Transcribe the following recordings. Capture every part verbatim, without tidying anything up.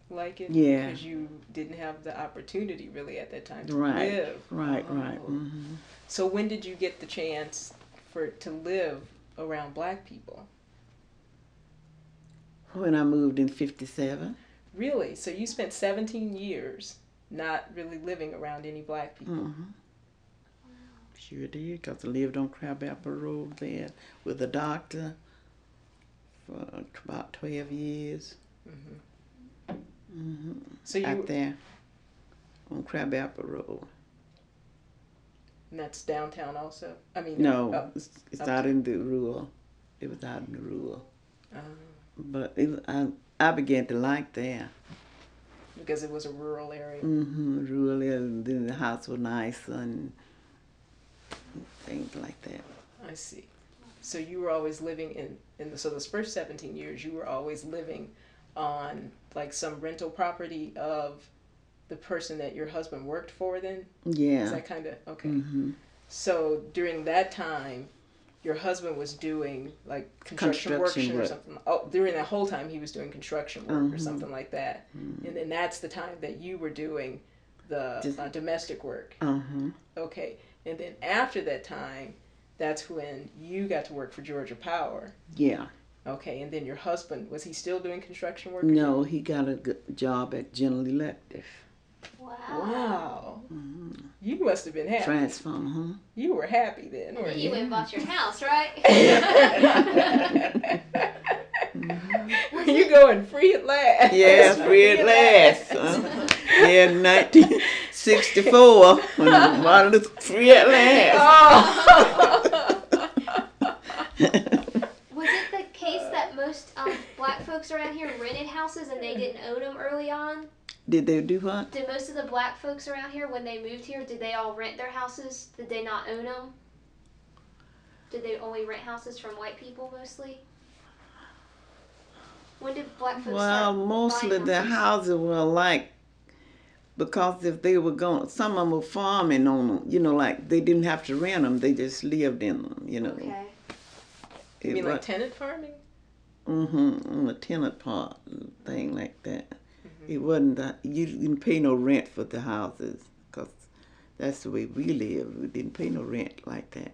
like it? Yeah. Because you didn't have the opportunity really at that time to Right. live. Right. Oh. Right. Mm-hmm. So when did you get the chance for to live around black people? When I moved in fifty-seven. Really? So you spent seventeen years not really living around any black people? Mm-hmm. Sure did, because I lived on Crabapple Road there with a doctor for about twelve years. Mm-hmm. Mm-hmm. So you Out there on Crabapple Road. And that's downtown also? I mean, No, up, it's, it's up out to, in the rural. It was out in the rural. um, But it, I, I began to like that. because it was a rural area. Mm-hmm. Rural area, and then the house was nice and things like that. I see. So you were always living in, in the, so those first seventeen years, you were always living on like some rental property of the person that your husband worked for then? Yeah. Is that kind of, okay. Mm-hmm. So during that time, your husband was doing like construction, Construction work or work. something. Oh, during that whole time he was doing construction work or Mhm. something like that. Mhm. And then that's the time that you were doing the Just- uh, domestic work. Uh-huh. Okay. And then after that time, that's when you got to work for Georgia Power. Yeah. Okay. And then your husband, was he still doing construction work? No, he got a good job at General Electric. Wow. Wow. Mm-hmm. You must have been happy. Transformer, huh? You were happy then, And weren't then you? you went and bought your house, right? You going free at last. Yeah, free at last. Uh, yeah, nineteen sixty-four, when Martin Luther free at last. Oh. Was it the case that most um, black folks around here rented houses and they didn't own them early on? Did they do what? Did most of the black folks around here, when they moved here, did they all rent their houses? Did they not own them? Did they only rent houses from white people mostly? When did black folks Well, start mostly buying the houses were like, because if they were going, some of them were farming on them, you know, like they didn't have to rent them, they just lived in them, you know. Okay. You It mean wa- like tenant farming? Mm-hmm, on a tenant part, thing like that. It wasn't that, you didn't pay no rent for the houses, because that's the way we lived. We didn't pay no rent like that.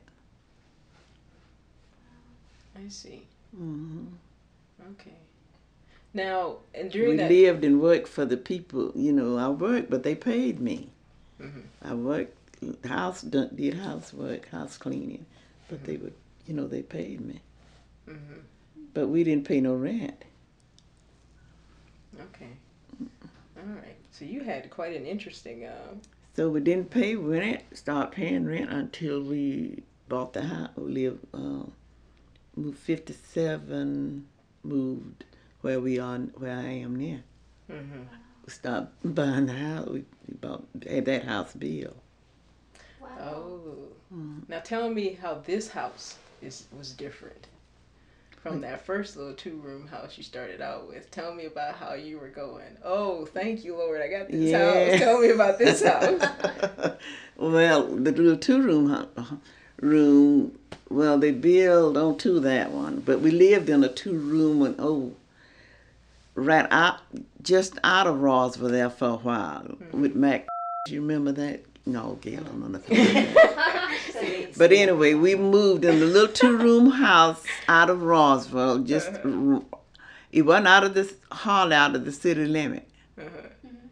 I see. Mm-hmm. Okay. Now, and during We that. lived and worked for the people, you know, I worked, but they paid me. Mhm. I worked, house, done- did housework, house cleaning, but Mm-hmm. they would, you know, they paid me. Mhm. But we didn't pay no rent. Okay. All right. So you had quite an interesting. Uh, So we didn't pay rent, start paying rent until we bought the house. We lived, uh, moved fifty-seven, moved where we are, where I am now. mhm. We stopped buying the house. We, we bought had that house bill. Wow. Oh. Mm. Now tell me how this house is was different from that first little two room house you started out with. Tell me about how you were going. Oh, thank you, Lord, I got this Yeah. house. Tell me about this house. Well, the little two room hu- room. Well, they built onto that one, but we lived in a two room and oh, right out just out of Roswell there for a while Mm-hmm. with Mac. You remember that? No, Gail, I don't know nothing about that. But anyway, we moved in the little two room house out of Roswell. Just it wasn't out of this hardly out of the city limit. Uh-huh.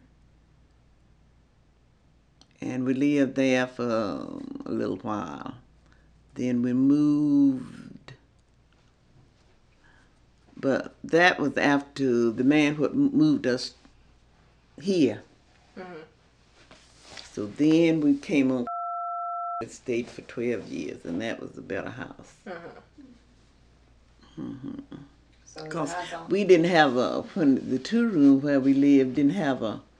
And we lived there for a little while. Then we moved, but that was after the man who moved us here. Mhm. So then we came on and stayed for twelve years, and that was a better house. Uh-huh. Mm-hmm. So Because that's all. we didn't have a, when the two room where we lived didn't have a